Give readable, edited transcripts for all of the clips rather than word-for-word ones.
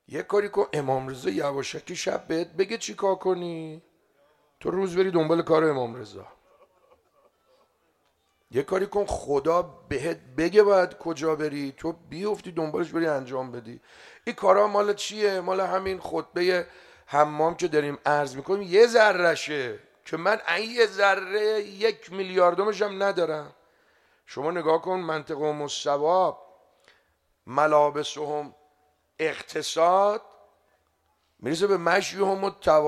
یه کاری کن امام رضا یواشکی شب بهت بگه چی کار کنی، تو روز بری دنبال کار امام رضا. یه کاری کن خدا بهت بگه باید کجا بری، تو بیفتی دنبالش بری انجام بدی. این کارا مال چیه؟ مال همین خطبه حمام که داریم عرض میکنیم یه ذرهشه که من این یه ذره 1 میلیاردمش هم ندارم. شما نگاه کن منطق و مستواب ملابسهم اقتصاد میرسه به مشیهم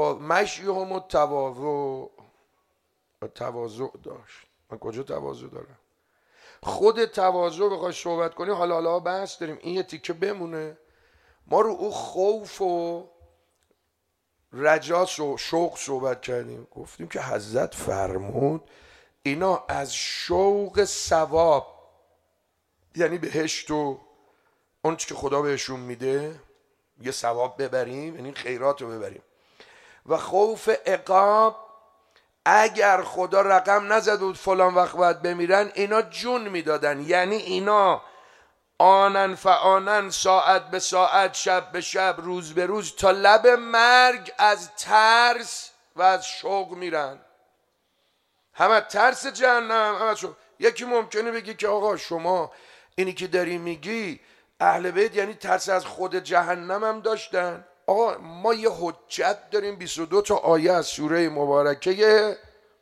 تواضع داشت. من کجا تواضع دارم؟ خود تواضع بخوای صحبت کنی حالا بحث داریم، این یه تیکه بمونه. ما رو او خوف و رجا و شوق صحبت کردیم، گفتیم که حضرت فرمود اینا از شوق ثواب، یعنی بهشت و اون چی که خدا بهشون میده یه ثواب ببریم، یعنی خیرات رو ببریم، و خوف عقاب اگر خدا رقم نزد بود فلان وقت باید بمیرن اینا جون میدادن. یعنی اینا آنن فآنن، ساعت به ساعت، شب به شب، روز به روز، تا لب مرگ از ترس و از شوق میرن. همه ترس جهنم، همه شوق. یکی ممکنه بگی که آقا شما اینی که داری میگی اهل بیت یعنی ترس از خود جهنم هم داشتن. آقا ما یه حجت داریم، 22 تا آیه از سوره مبارکه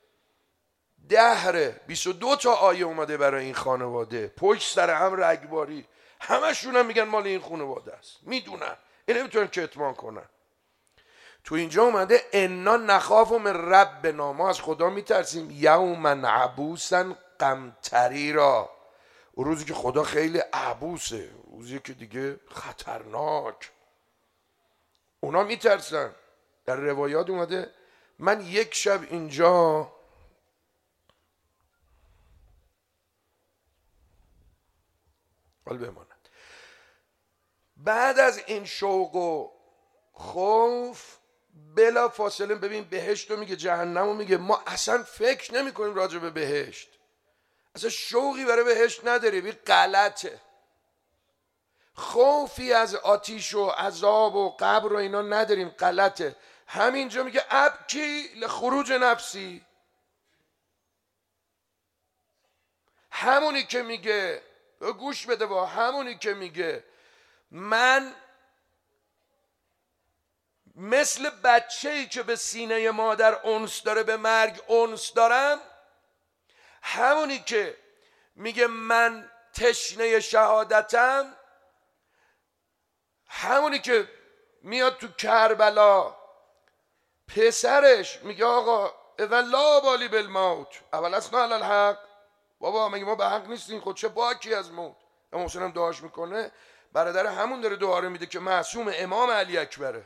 دهره، 22 تا آیه اومده برای این خانواده، پشت سر هم رگباری، همشون هم میگن مال این خانواده است، میدونن، این نمیتونن کتمان کنن. تو اینجا اومده انا نخاف من ربنا، ما از خدا میترسیم، یوما عبوسا قمطریرا، اون روزی که خدا خیلی عبوسه، روزی که دیگه خطرناک، اونا میترسن. در روایات اومده من یک شب اینجا حال بماند، بعد از این شوق و خوف بلا فاصله ببین بهشت رو میگه جهنم رو میگه، ما اصلا فکر نمی کنیم راجع به بهشت، اصلا شوقی برای بهشت نداریم، این غلطه. خوفی از آتیش و عذاب و قبر و اینا نداریم، غلطه. همینجا میگه ابکی لخروج نفسی، همونی که میگه، گوش بده، با همونی که میگه من مثل بچه‌ای که به سینه مادر انس داره به مرگ انس دارم، همونی که میگه من تشنه شهادتم، همونی که میاد تو کربلا پسرش میگه آقا اذن لا بالی بالموت اول اصلا علی الحق، بابا مگه ما به حق نیستیم، خود چه باکی از موت. امام حسین هم دعاش میکنه، برادر همون داره دعا رو میده که معصوم امام علی اکبره.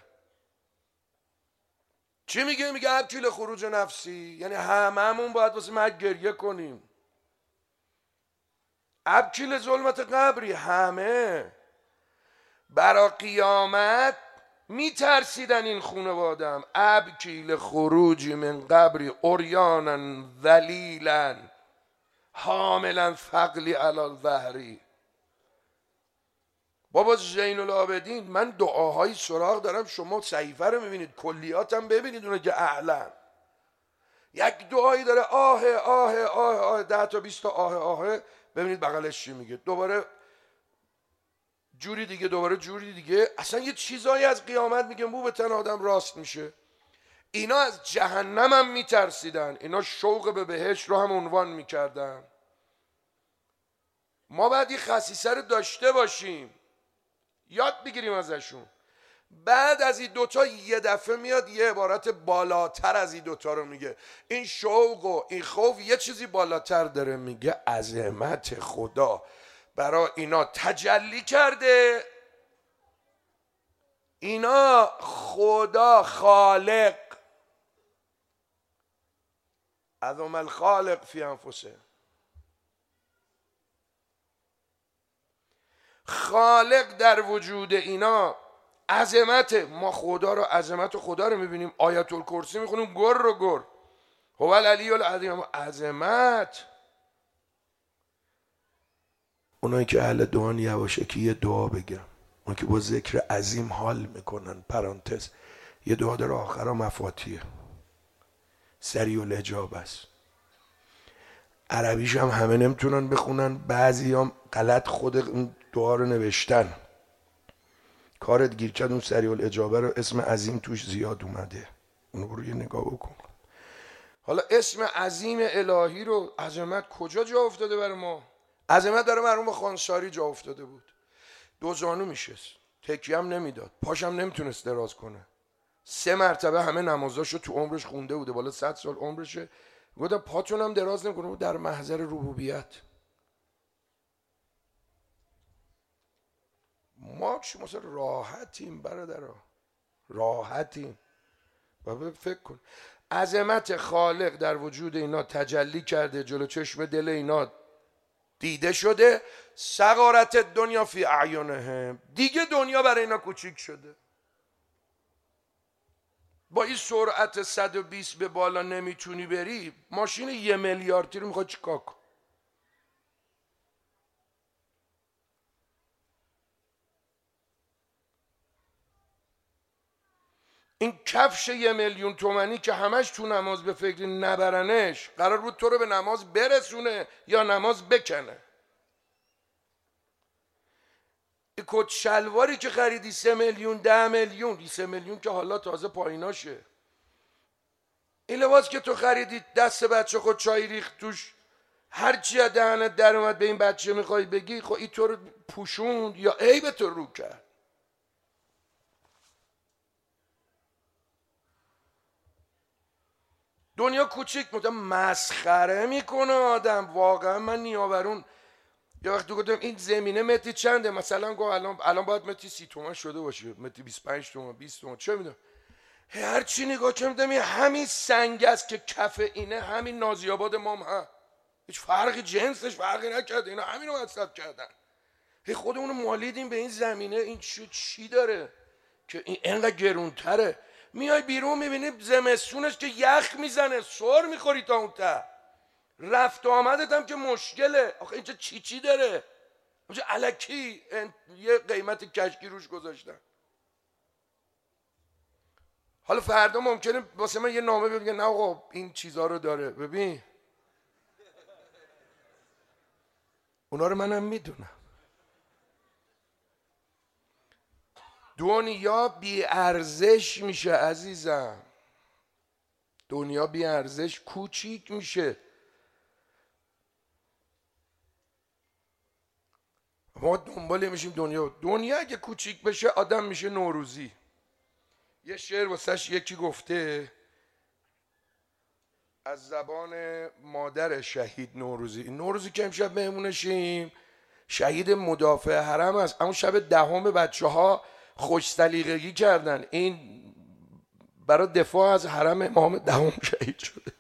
چی میگه؟ میگه ابکی خروج نفسی، یعنی هممون باید واسه مرگ گریه کنیم. ابکی ظلمت قبری، همه برا قیامت میترسیدن این خانواده‌ام. ابکی خروج من قبری عریانا ذلیلا حاملا ثقلی علی الظهری. بابا زین العابدین من دعاهای سراغ دارم، شما صحیفه رو میبینید، کلیاتم ببینید، اونه که اعلم یک دعایی داره آه آه آه آه 10 تا 20 تا آه آه، ببینید بغلش چی میگه، دوباره جوری دیگه، دوباره جوری دیگه، اصلا یه چیزایی از قیامت میگه مو به تن آدم راست میشه. اینا از جهنم هم میترسیدن، اینا شوق به بهشت رو هم عنوان میکردن. ما باید یه خصیصه رو داشته باشیم، یاد بگیریم ازشون. بعد از این دوتا یه دفعه میاد یه عبارت بالاتر از این دوتا رو میگه. این شوق و این خوف یه چیزی بالاتر داره، میگه عظمت خدا برای اینا تجلی کرده. اینا خدا خالق، عظم الخالق فی انفسه، خالق در وجود اینا عظمت. ما خدا رو، عظمت خدا رو میبینیم، آیت الکرسی میخونیم گر رو گر، هو العلی العظیم، عظمت. اونایی که اهل دعان یواشکی یه دعا بگم، اون که با ذکر عظیم حال میکنن. پرانتز یه دعا داره آخرا مفاتیه، سریع الاجابه است. عربیش هم همه نمیتونن بخونن، بعضی هم غلط خود اون دعا رو نوشتن. کارت گیر کرد اون سریع الاجابه رو اسم عظیم توش زیاد اومده، اونو برو یه نگاه بکن. حالا اسم عظیم الهی رو، عظمت کجا جا افتاده برای ما؟ عظمت داره مرحوم خانساری جا افتاده بود. 2 زانو میشست، تکیه هم نمیداد، پاشم نمیتونست دراز کنه. 3 مرتبه همه نمازاشو تو عمرش خونده بوده، بالا 100 سال عمرشه. گفتم پاتونم دراز نمیکنه. در محضر ربوبیت ما مثلا راحتیم برادرها، راحتیم. و فکر کن عظمت خالق در وجود اینا تجلی کرده، جلو چشم دل اینا دیده شده. صغارت دنیا فی اعینهم، دیگه دنیا برای اینا کوچیک شده. با این سرعت 120 به بالا نمیتونی بری، ماشین 1 میلیاردی رو میخوای چیکار کن؟ این کفش 1 میلیون تومانی که همش تو نماز به فکر نبرنش، قرار بود تو رو به نماز برسونه یا نماز بکنه. این کت شلواری که خریدی 3 میلیون 10 میلیون، 3 میلیون که حالا تازه پاییناشه. این لباس که تو خریدی دست بچه خود چای ریخت توش، هرچی از دهنت در اومد به این بچه میخوای بگی، خب این تو رو پوشوند یا عیب تو رو کرد؟ دنیا کوچیک مسخره میکنه آدم. واقعا من نیاورون یه وقتی گفتم این زمینه متری چنده، مثلا گفت الان باید متری 30 تومن شده باشه، متری 25 تومن 20 تومن، چه میدونم. هر چی نگاه کردم همین سنگ است که کف اینه، همین نازی آباد مام ها، هیچ فرقی جنسش فرقی نکرده، اینا همینو مصرف کردن. خودمونو مالیدیم به این زمینه. این چی داره که این انقدر گرونتره؟ میای بیرون میبینی زمستونش که یخ میزنه، سر میخوری تا اون ته. رفت و آمدت هم که مشکله. آخه اینجا چی داره؟ اینجا الکی یه قیمت کشکی روش گذاشتن. حالا فردا ممکنه واسه من یه نامه بگه نه آقا این چیزا رو داره. ببین اونا رو منم میدونم. دنیا بی ارزش میشه عزیزم، دنیا بی ارزش کوچیک میشه. ما دنبال میشیم دنیا اگه کوچیک بشه آدم میشه نوروزی. یه شعر واسش یکی گفته از زبان مادر شهید نوروزی که امشب مهمونشیم، شهید مدافع حرم است. اما شب 10 بچه ها خوش سلیقگی کردن، این برای دفاع از حرم امام 10 شهید شده.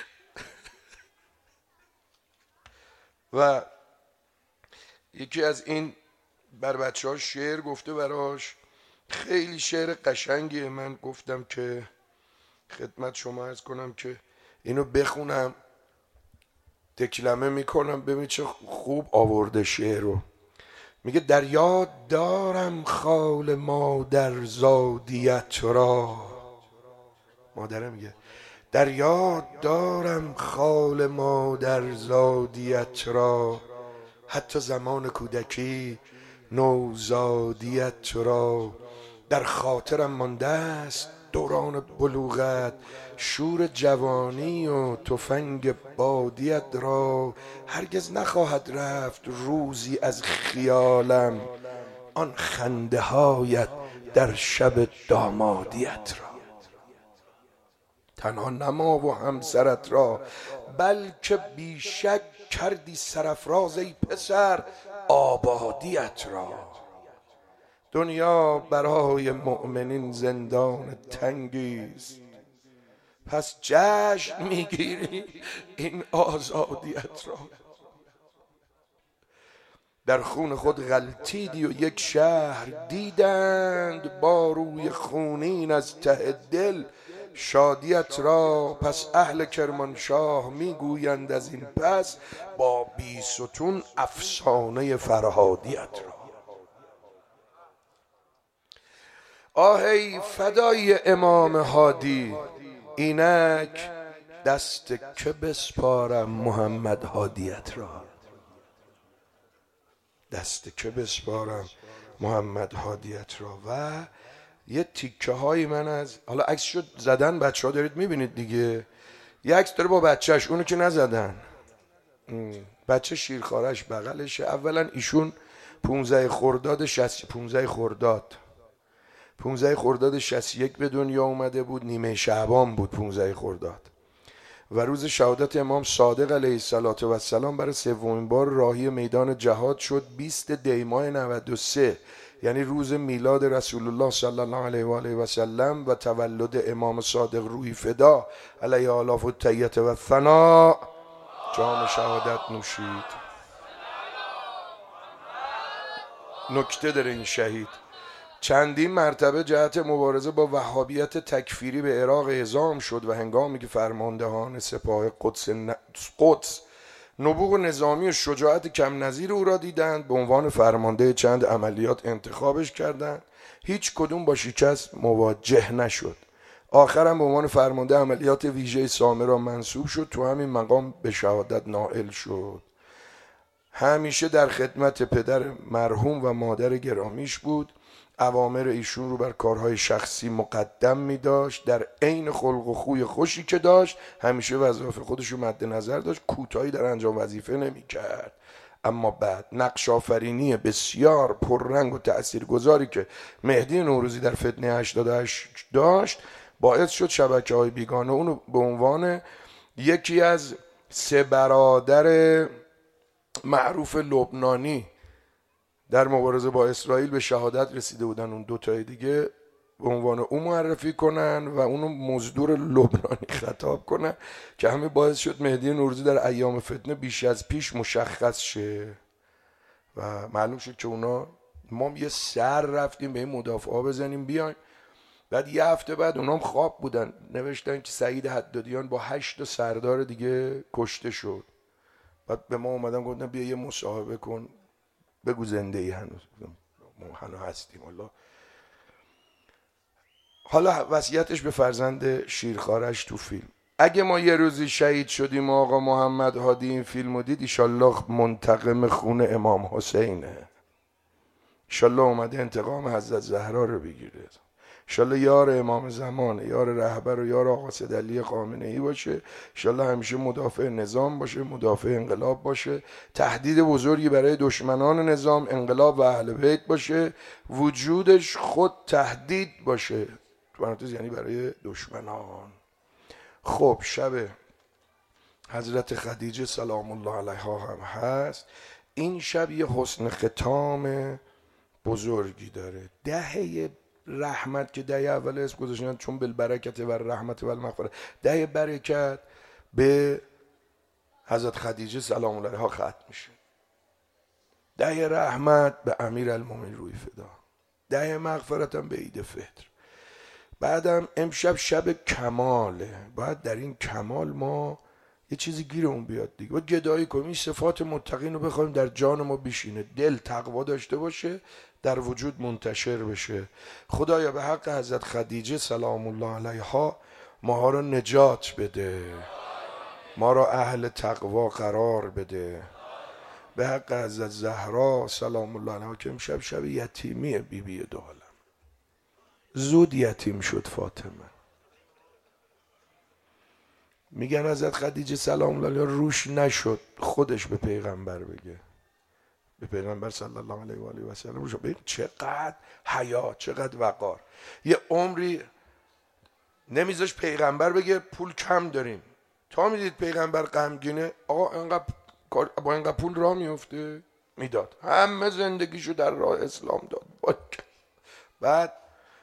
و یکی از این بر بچه ها شعر گفته براش، خیلی شعر قشنگیه. من گفتم که خدمت شما عرض کنم که اینو بخونم، تکلمه میکنم ببین چه خوب آورده شعر رو. میگه در یاد دارم خال مادر زادیت را. مادره میگه در یاد دارم خال مادر زادیت را، حتی زمان کودکی نوزادیت را. در خاطرم مانده است دوران بلوغت، شور جوانی و تفنگ بادیت را. هرگز نخواهد رفت روزی از خیالم، آن خنده هایت در شب دامادیت را. تنها نما و همسرت را، بلکه بیشک کردی سرافراز ای پسر آبادیت را. دنیا برای مؤمنین زندان تنگی است، پس جشن میگیری این آزادیت را. در خون خود غلطیدی و یک شهر دیدند، با روی خونین از ته دل شادیت را. پس اهل کرمانشاه میگویند از این پس، با بیستون افسانه فرهادیت را. آهی فدای امام هادی، اینک دست که بسپارم محمد هادیت را، دست که بسپارم محمد هادیت را. و یه تیکه های من از، حالا عکس شد زدن، بچه ها دارید میبینید دیگه، یه عکس داره با بچهش، اونو که نزدن، بچه شیرخوارش بغلشه. اولا ایشون 15 خرداد 61 به دنیا اومده بود، نیمه شعبان بود 15 خرداد، و روز شهادت امام صادق علیه السلام برای سومین بار راهی میدان جهاد شد 20 دیماه 93، یعنی روز میلاد رسول الله صلی الله علیه و آله و سلم و تولد امام صادق روحی فدا علیه آلاف التحیة و ثنا. جام شهادت نوشید. نکته داره این شهید، چندین مرتبه جهت مبارزه با وهابیت تکفیری به عراق اعزام شد و هنگامی که فرماندهان سپاه قدس نبوغ نظامی و شجاعت کم نظیر او را دیدند، به عنوان فرمانده چند عملیات انتخابش کردند. هیچ کدوم با شکست مواجه نشد. آخرم به عنوان فرمانده عملیات ویژه سامرا منصوب شد، تو همین مقام به شهادت نائل شد. همیشه در خدمت پدر مرحوم و مادر گرامیش بود. اوامر ایشون رو بر کارهای شخصی مقدم می داشت. در عین خلق و خوی خوشی که داشت، همیشه وظایف خودش رو مد نظر داشت، کوتاهی در انجام وظیفه نمی کرد. اما بعد نقش آفرینی بسیار پررنگ و تأثیرگذاری که مهدی نوروزی در فتنه 88 داشت، باعث شد شبکه‌های بیگانه اونو به عنوان یکی از 3 برادر معروف لبنانی در مبارزه با اسرائیل به شهادت رسیده بودن، اون 2 تای دیگه به عنوان اون معرفی کنن و اونو مزدور لبنانی خطاب کنن، که همه باعث شد مهدی نوروزی در ایام فتنه بیش از پیش مشخص شه و معلوم شد که اونا، ما یه سر رفتیم به این مدافعا بزنیم بیایم. بعد یه هفته بعد اونام خواب بودن، نوشتن که سعید حدادیان با 8 سردار دیگه کشته شد. بعد به ما اومدن گفتن بیا یه مصاحبه کن، بگو زنده ای هنوز، ما هنوز هستیم. حالا وصیتش به فرزند شیرخوارش تو فیلم: اگه ما یه روزی شهید شدیم و آقا محمد هادی این فیلمو دید، ایشالله منتقم خون امام حسینه، ایشالله اومده انتقام حضرت زهرا رو بگیره، ایشالله یار امام زمانه، یار رهبر و یار آقا سیدعلی خامنه‌ای باشه، ایشالله همیشه مدافع نظام باشه، مدافع انقلاب باشه، تهدید بزرگی برای دشمنان نظام، انقلاب و اهل بیت باشه، وجودش خود تهدید باشه، یعنی برای دشمنان. خب شب حضرت خدیجه سلام الله علیها هم هست. این شب یه حسن ختام بزرگی داره. دهه رحمت که دهه اول اسم گذاشتن چون بالبرکت و رحمت و المغفرت، دهه برکت به حضرت خدیجه سلام الله علیها ختم میشه. دهه رحمت به امیرالمومنین روحی فدا، دهه مغفرت هم به عید فطر. بعدم امشب شب کماله، باید در این کمال ما یه چیزی گیرمون بیاد دیگه، باید گدایی کنیم، این صفات متقین رو بخوایم در جان ما بشینه، دل تقوا داشته باشه، در وجود منتشر بشه. خدایا به حق حضرت خدیجه سلام الله علیها ما رو نجات بده، ما را اهل تقوا قرار بده. به حق حضرت زهرا سلام الله علیها که امشب شب یتیمی بیبی دو عالم، زود یتیم شد فاطمه. میگن حضرت خدیجه سلام الله علیها روش نشد خودش به پیغمبر بگه، به پیغمبر صلی الله علیه و آله و سلم روش بگه. چقدر حیا، چقدر وقار. یه عمری نمیذاش پیغمبر بگه پول کم داریم، تا میدید پیغمبر غمگینه، آقا انقدر با اینقدر پول راه میفته، میداد، همه زندگیشو در راه اسلام داد. بعد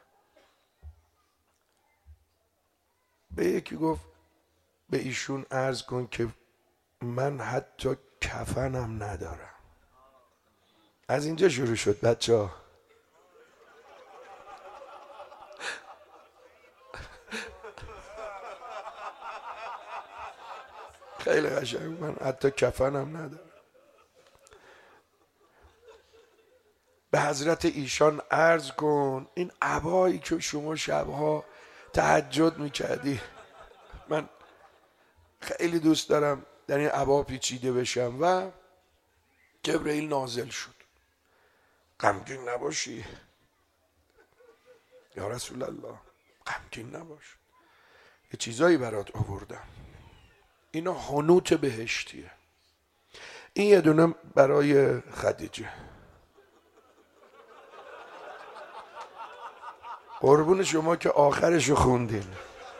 به یکی گفت به ایشون عرض کن که من حتی کفنم ندارم. از اینجا شروع شد بچه ها. خیلی قشنگ، من حتی کفنم ندارم. به حضرت ایشان عرض کن این عبایی که شما شبها تهجد میکردی، من خیلی دوست دارم در این عبا پیچیده بشم. و جبرئیل نازل شد. غمگین نباشی یا رسول الله، غمگین نباش، یه چیزایی برات آوردم، اینا حنوط بهشتیه. این یه دونه برای خدیجه، قربون شما که آخرشو خوندین.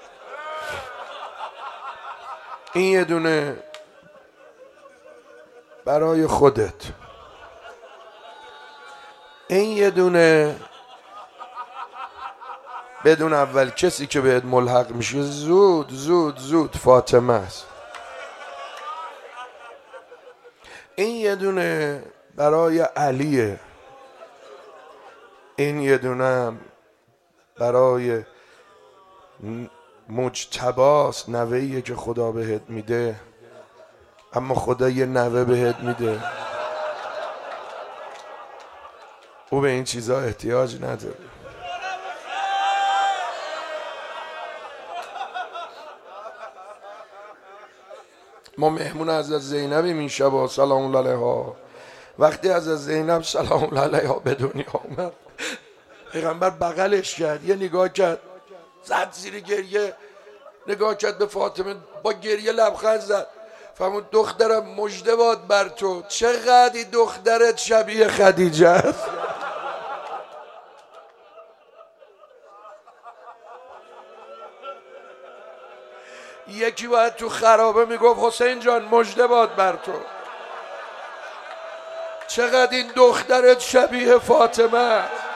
این یه دونه برای خودت، این یه دونه بدون اول کسی که بهت ملحق میشه زود زود زود فاطمه است. این یه دونه برای علیه، این یه دونه برای مجتباست، نوهیه که خدا بهت میده، اما خدا یه نوه بهت میده، او به این چیزا احتیاج نداره. ما مهمون حضرت زینبیم این شبا سلام الله علیها. وقتی حضرت زینب سلام الله علیها به دنیا اومد، پیغمبر بغلش کرد، یه نگاه کرد، زد زیر گریه، نگاه کرد به فاطمه، با گریه لبخند زد، فرمود دخترم مژده باد بر تو، چقدر این دخترت شبیه خدیجه است. یکی باید تو خرابه میگفت حسین جان مژده باد بر تو، چقدر این دخترت شبیه فاطمه است.